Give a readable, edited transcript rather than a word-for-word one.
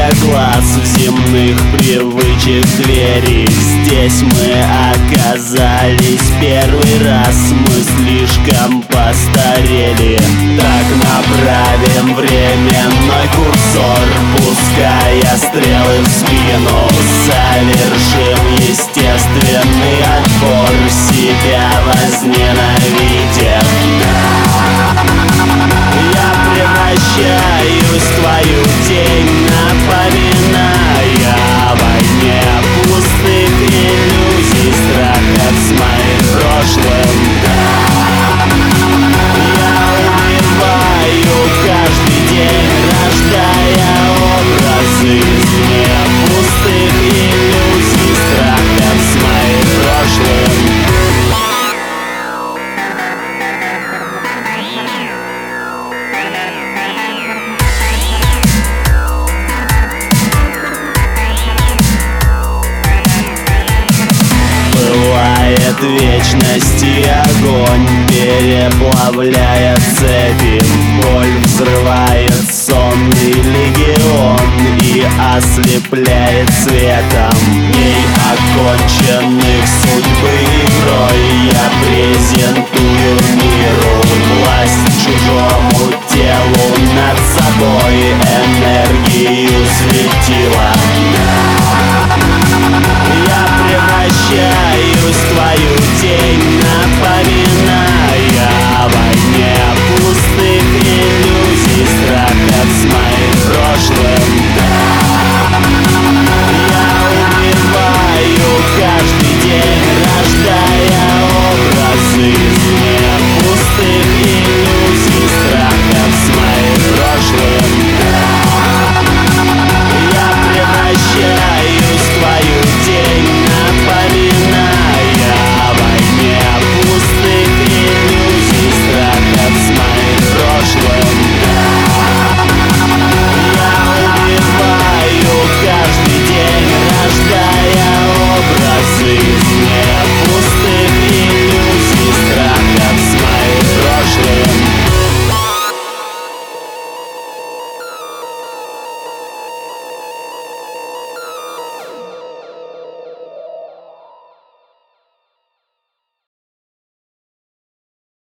глаз в земных привычек двери. Здесь мы оказались первый раз, мы слишком постарели. Так направим временной курсор, пуская стрелы в спину. Совершим естественный отбор, себя возненавидев. Я превращаюсь в твою тень, напоминая о войне пустых иллюзий, страхов с моим прошлым. Я убиваю каждый день, рождая образы из мне пустых иллюзий, страхов с моим прошлым. Вечности огонь переплавляя цепи, боль взрывает сонный легион и ослепляет светом. Дней оконченных судьбы игрой я презентую миру власть чужому телу над собой, энергию светила. Я превращаю